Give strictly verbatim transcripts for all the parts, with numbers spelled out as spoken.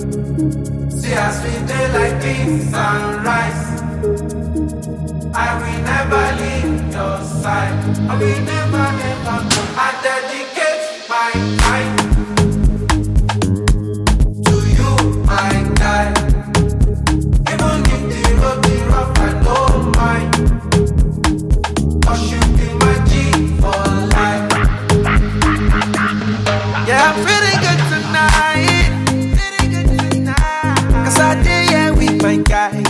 See as we dey like beans and rice. I will never leave your side. I will never, never go. I dedicate my time to you, my guy. Even if the road be rough, I don't mind. 'Cause you be my G for life. Yeah, I'm feeling good tonight. Feeling good tonight. 'Cause I did yeah with my guys.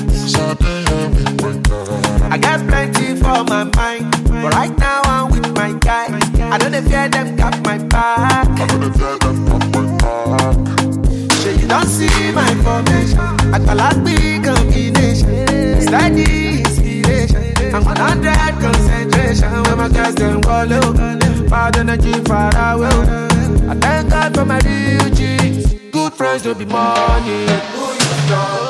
I got plenty for my mind, but right now I'm with my guys. I don't fear them got my back. I don't fear them got my back. So you don't see my formation. I call out big combination. Steady inspiration. I'm one hundred concentration. When my guys them follow, bad energy far away. I thank God for my real G's. Good friends don't be money. Who you know?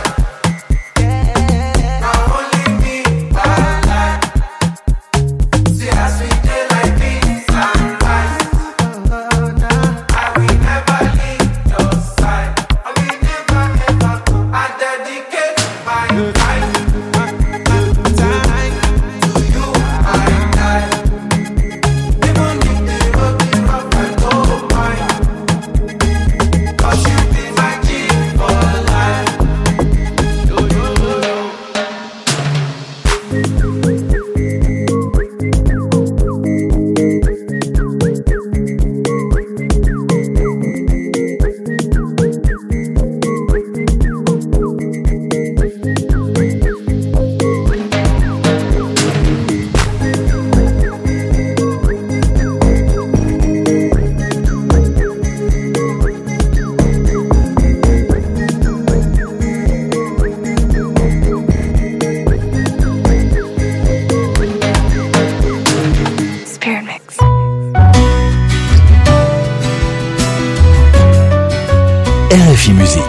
R F I Musique.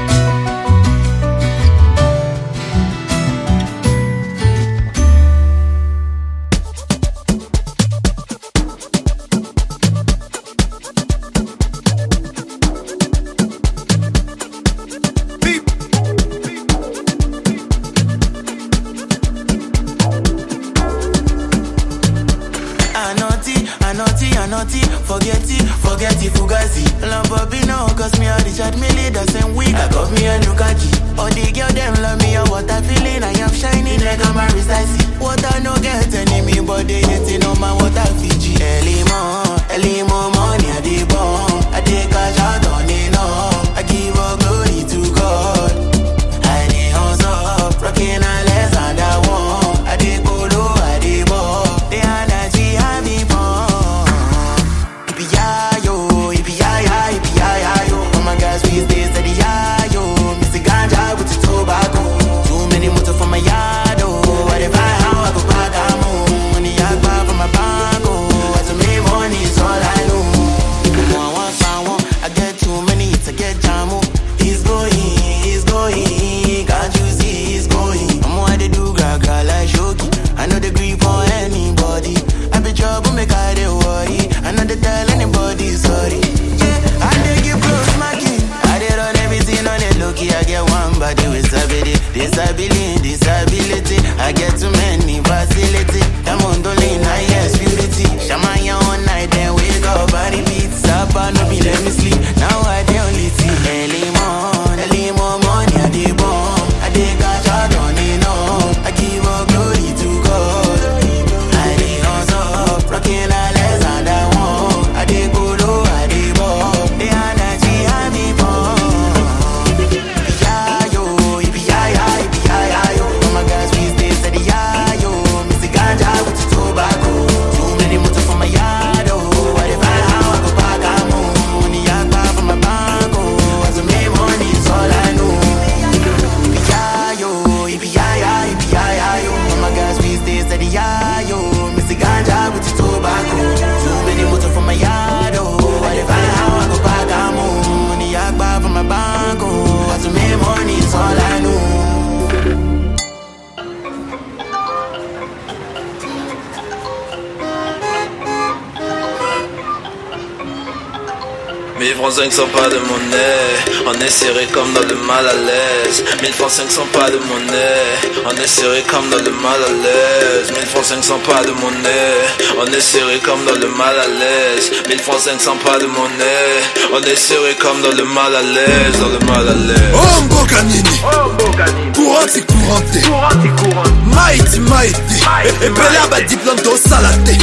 Mes francs cinq sont pas de monnaie. On est serré comme dans le mal à l'aise. Mille francs cinq cents pas de monnaie. On est serré comme dans le mal à l'aise. Mille francs cinq cents pas de monnaie. On est serré comme dans le mal à l'aise. Mille francs cinq cents pas de monnaie. On est serré comme dans le mal à l'aise. Dans le mal à l'aise. Oh mboka nini, couranti couranté, mighty mighty, epela ba diplôme to salate.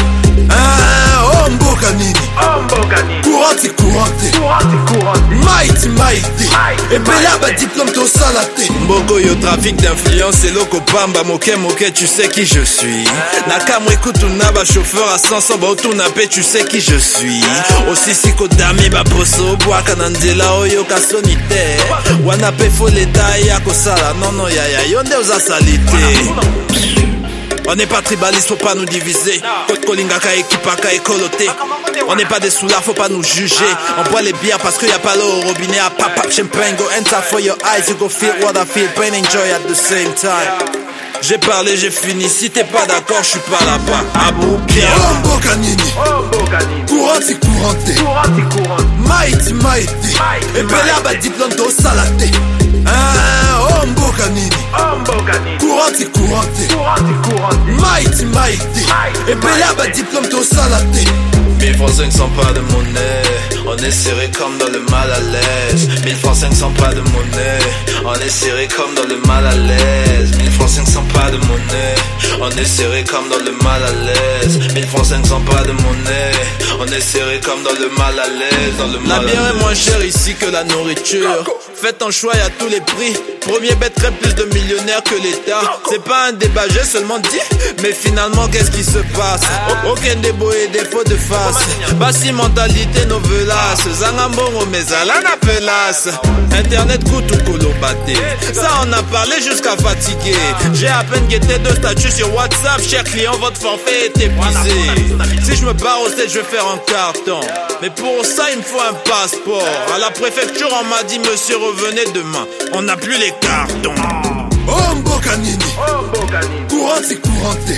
Ah, oh mboka nini, couranti couranté, mighty mighty, epela ba diplôme to salate. Mboko yo trafic d'influence et loko pamba moke moke, tu sais qui je suis. Nakamwe kutuna ba chauffeur à cinq cents ba otunape, tu sais qui je suis. Aussi si kodami ba poso boa kanandela oyo kasonite. Wana pe fo leta ya kosala, non non ya ya yonde oza salite. On n'est pas tribaliste, faut pas nous diviser. Côte Kolingaka, équipaka et coloté. On n'est pas des soulards, faut pas nous juger. On boit les bières parce qu'il y a pas l'eau au robinet. À pap pap champagne, go enter for your eyes. You go feel what I feel, pain and joy at the same time. J'ai parlé, j'ai fini, si t'es pas d'accord, je suis pas là-bas. Aboukia. Oh mboka nini, couranti couranté, mighty mighty, epela ba diplôme to salate. Ah, oh mboka nini, couranti couranté, mighty mighty, epela ba diplôme to salate. Mille francs cinq cents pas de monnaie. On est serré comme dans le mal à l'aise. Mille francs cinq cents pas de monnaie. On est serré comme dans le mal à l'aise. Mille francs cinq cents pas de monnaie. On est serré comme dans le mal à l'aise. Mille francs cinq cents pas de monnaie. On est serré comme dans le mal à l'aise. Dans le mal à l'aise. La bière est moins chère ici que la nourriture. Faites ton choix, y a tous les prix. Premier bêterait plus de millionnaires que l'État. C'est pas un débat, j'ai seulement dit. Mais finalement, qu'est-ce qui se passe? Aucun débo et défaut de face. Bassi mentalité novelasse. Zangambongo mezala na pelas. Internet koutou kolobate. Ça on a parlé jusqu'à fatiguer. J'ai à peine guetté deux statuts sur WhatsApp. Cher client, votre forfait est épuisé. Si je me barre au stade, je vais faire un carton. Mais pour ça il me faut un passeport. À la préfecture on m'a dit monsieur revenez demain. On n'a plus les cartons. Oh mboka nini, couranti couranté,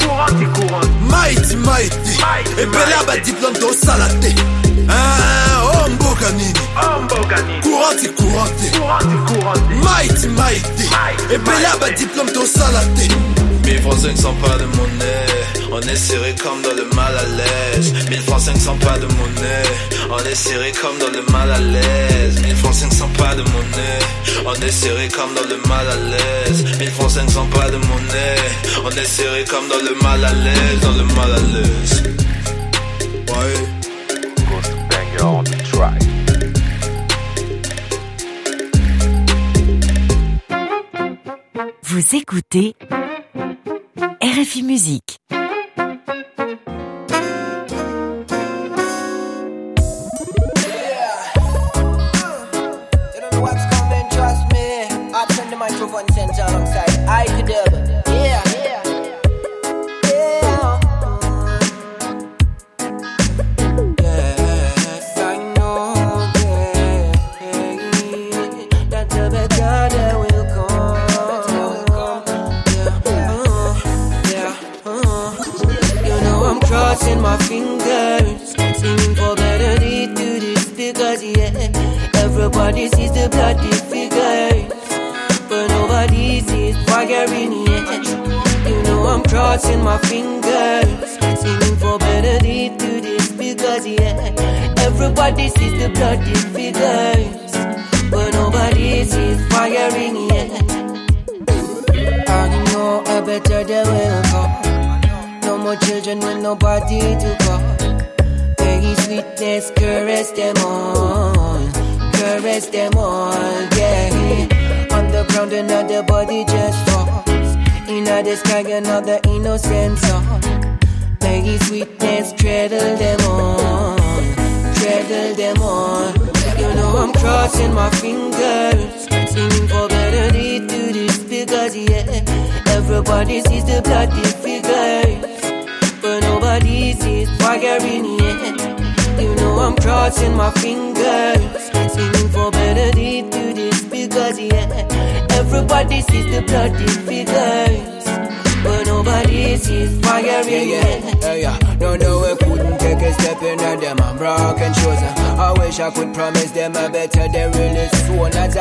mighty mighty, epela ba diplôme to salate. Ah, oh mboka nini, couranti couranté, mighty mighty, epela ba diplôme to salate. Mille francs cinq cents pas de monnaie. On est serré comme dans le mal à l'aise. Mille francs cinq cents pas de monnaie. On est serré comme dans le mal à l'aise. Mille francs cinq cents pas de monnaie. On est serré comme dans le mal à l'aise. Mille francs cinq cents pas de monnaie. On est serré comme dans le mal à l'aise. Dans le mal à l'aise. Ouais. Ghost banger on the track. Vous écoutez R F I Musique. Microphone center alongside I could dub. Yeah, yeah, yeah. Yes, I know, yeah, that the better day will come. Yeah, uh, yeah, uh. You know I'm crossing my fingers, singing for better day to this because yeah, everybody sees the bloody figures. But nobody sees fire in yet. You know I'm crossing my fingers, singing for better day to this because yeah, everybody sees the bloody figures, but nobody sees fire in yet. I know a better day will come. No more children with nobody to call. Very sweetness, caress them all, caress them all, yeah. On the ground another body just falls. In the sky another innocent song. Maggie sweetness treadle them on, treadle them on. You know I'm crossing my fingers, singing for better day to this because yeah, everybody sees the bloody figures, but nobody sees fire in yet. You know I'm crossing my fingers, singing for better day to this because yeah, everybody sees the bloody figures, but nobody sees fire in yet. Yeah, yeah, no, no, we couldn't take a step in them and broken shoes. I wish I could promise them a better day really soon. As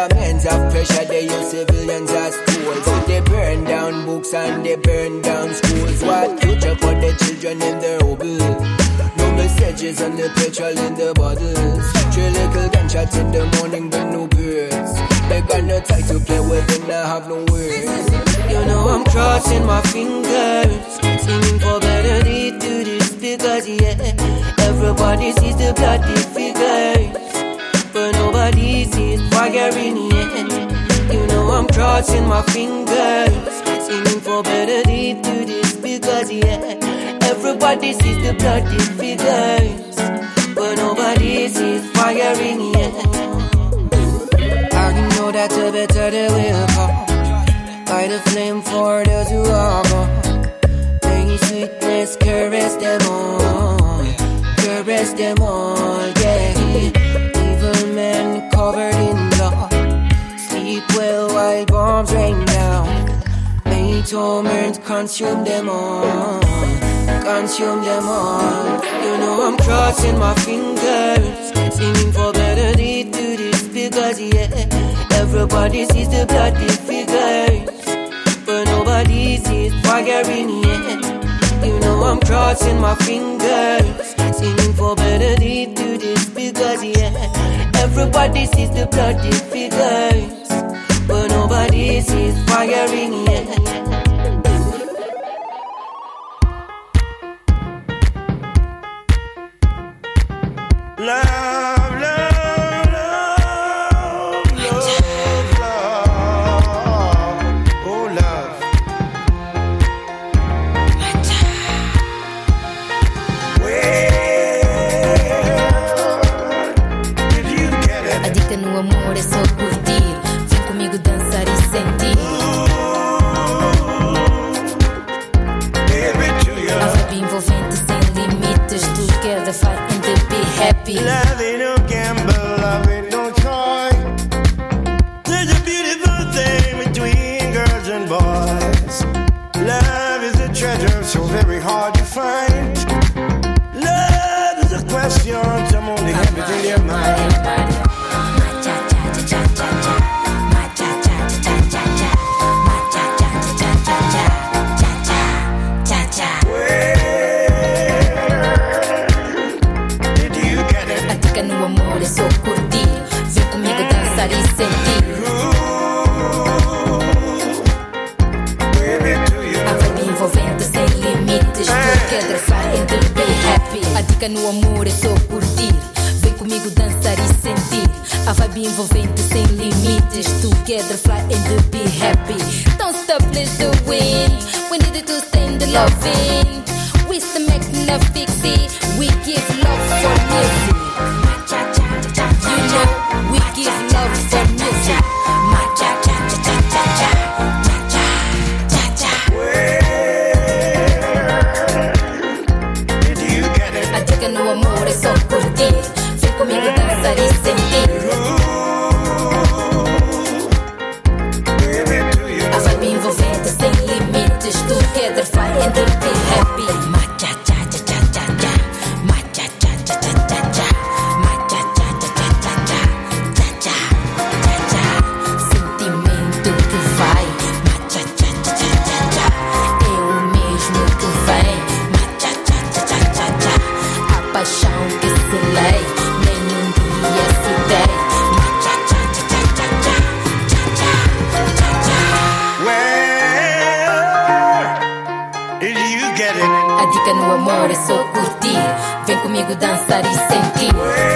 Millions of pressure, they use civilians as tools. So they burn down books and they burn down schools. What future for the children in their hobby? No messages and the petrol in the bottles. Three little gunshots in the morning but no birds. They got no time to play with and I have no words. You know I'm crossing my fingers, singing for better day to this because yeah, everybody sees the bloody figures, but nobody sees fire in it. You know I'm crossing my fingers, singing for better day to this because yeah, everybody sees the bloody figures, but nobody sees fire in it. I know that the better they will come. By the flame for those who are gone. May sweetness caress them all, caress them all, yeah. Evil men covered in blood, sleep well while bombs rain down. May torment consume them all, consume them all. You know I'm crossing my fingers, singing for better day to this because yeah, everybody sees the bloody figures, but nobody sees fire in it. You know I'm crossing my fingers, singing for better day to this because yeah, everybody sees the bloody figures, but nobody sees fire in it. Love, love, love, love, love, oh love. Where did you get it? A dica no amor é só curtir, vem comigo dançar e sentir. A vibe envolvente sem limites, together fighting to be happy. Love ain't no gamble, love ain't no toy. There's a beautiful thing between girls and boys. Love is a treasure so very hard to find. Love is a question some only have it in your mind. No amor é só curtir, vem comigo dançar e sentir. A vibe envolvente sem limites, together fighting to be happy. A dica no amor é só curtir, vem comigo dançar e sentir. A vibe envolvente sem limites, together fighting to be happy. Don't stop, let's do it. We need it to stand the loving. We still make no fix it. We give love for music. You know, we give love for music. My cha cha cha cha cha cha cha cha cha. Where did you get it? A dica no amor é só curtir, vem comigo dançar e sentir. A vibe envolvente sem limites, together fighting to be happy. My cha cha cha cha cha cha. My cha cha cha cha cha cha. My cha cha cha cha cha cha. Cha cha cha cha. Sentimento que vai. My cha cha cha cha cha cha. É o mesmo que vem. My cha cha cha cha cha cha. A paixão que se lê, nenhum dia se tem. My cha cha cha cha cha cha. Cha cha cha cha. Where did you get it? A dica no amor é só curtir, vem comigo dançar e sentir.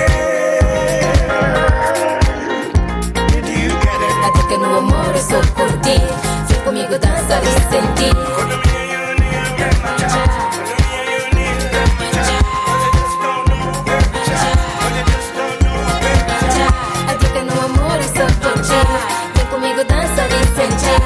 Did you get it? A dica no amor é só curtir, vem comigo dançar e sentir. A dica no amor é só curtir, vem comigo dançar e sentir.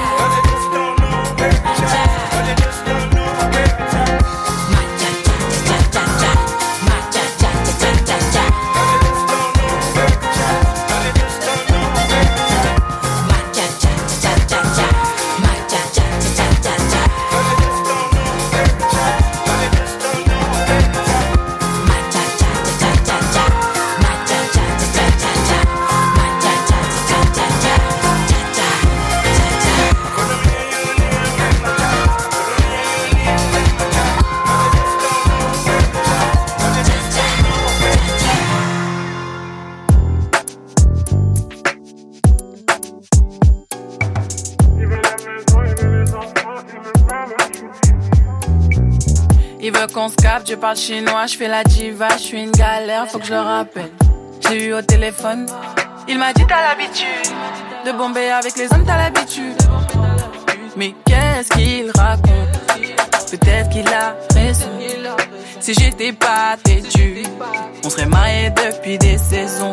Il veut qu'on se capte, je parle chinois, je fais la diva, je suis une galère, faut que je le rappelle. Je l'ai eu au téléphone, il m'a dit t'as l'habitude de bomber avec les hommes, t'as l'habitude. Mais qu'est-ce qu'il raconte? Peut-être qu'il a raison. Si j'étais pas têtu, on serait mariés depuis des saisons.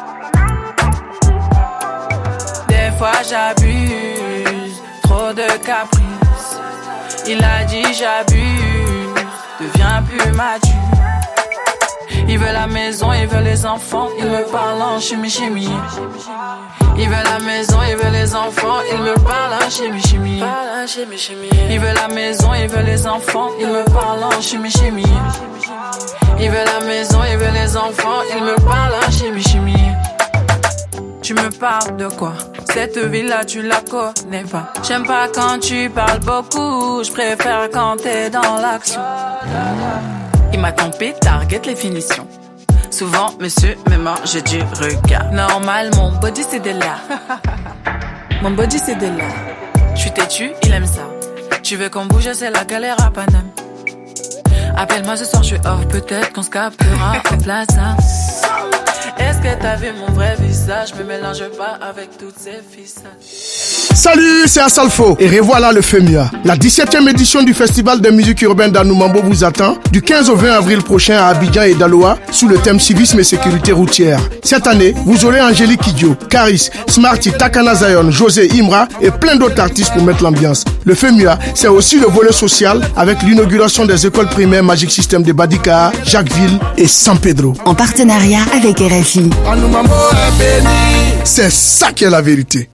Des fois j'abuse, trop de caprices. Il a dit j'abuse, deviens plus mature. Il veut la maison, il veut les enfants, il me parle en chimie chimie. Il veut la maison, il veut les enfants, il me parle en chimie chimie. Il veut la maison, il veut les enfants, il me parle en chimie chimie. Il veut la maison, il veut les enfants, il me parle en chimie chimie. Tu me parles de quoi? Cette ville-là, tu la connais pas. J'aime pas quand tu parles beaucoup, je préfère quand t'es dans l'action. Il m'a trompé, target les finitions. Souvent, monsieur me mange du regard. Normal, mon body c'est de là. Mon body c'est de là. Je suis têtu, il aime ça. Tu veux qu'on bouge, c'est la galère à Paname. Appelle-moi ce soir, je suis off, peut-être qu'on se captera en plaza. Est-ce que t'as vu mon vrai visage? Me mélange pas avec toutes ces ficelles. Salut, c'est Asalfo et revoilà le FEMIA. La dix-septième édition du Festival de musique urbaine d'Anoumambo vous attend du quinze au vingt avril prochain à Abidjan et Daloa sous le thème civisme et sécurité routière. Cette année, vous aurez Angélique Kidjo, Caris, Smarty, Takana Zion, José Imra et plein d'autres artistes pour mettre l'ambiance. Le FEMIA, c'est aussi le volet social avec l'inauguration des écoles primaires Magic System de Badika, Jacquesville et San Pedro. En partenariat avec R F I. C'est ça qui est la vérité.